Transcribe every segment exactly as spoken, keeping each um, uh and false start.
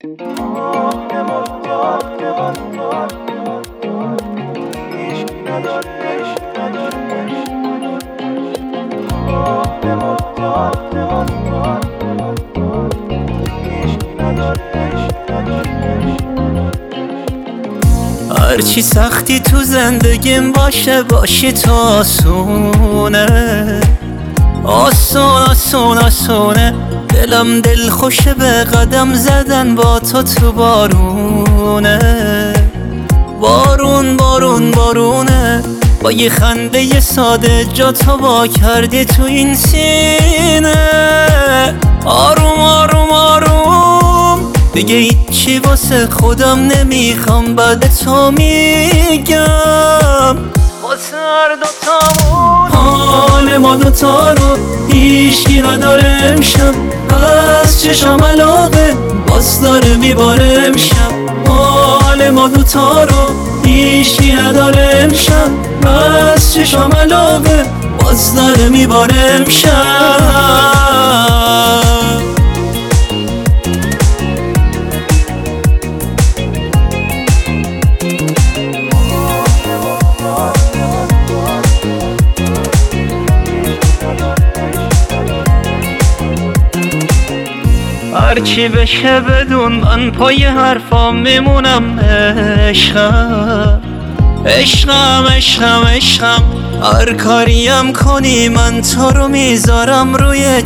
هرچی سختی تو زندگیم باشه باشی تو آسونه آسون آسون آسونه دلم دل خوشه به قدم زدن با تو تو بارونه بارون بارون بارونه با یه خنده یه ساده جا تو با کردی تو این سینه آروم آروم آروم دیگه هیچی واسه خودم نمیخوام بعد تو میگم واسه هر دوتامون حال ما دوتا رو هیچکی نداره امشب از چشم علاقه باز داره میباره امشب حال ما دوتا رو هیچکی نداره امشب از چشم علاقه باز داره میباره امشب هرچی بشه بدون من پای حرفام میمونم عشقم عشقم عشقم عشقم هر کاریم کنی من تو رو میذارم روی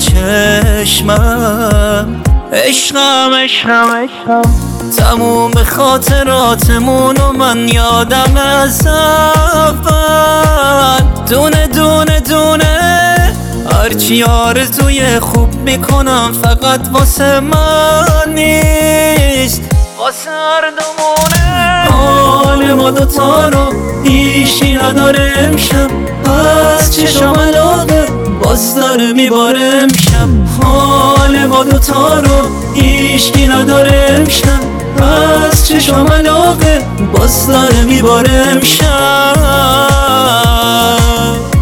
چشمم عشقم عشقم عشقم تموم خاطراتمون و من یادم از اول دونه دونه دونه هرچی آرزوی خوب میکنم فقط واسه من نیست واسه هر دومونه حال ما دوتا رو هیچی نداره امشب از چشم علاقه باز داره میباره امشب حال ما دوتا رو هیچکی نداره امشب از چشم علاقه باز داره میباره امشب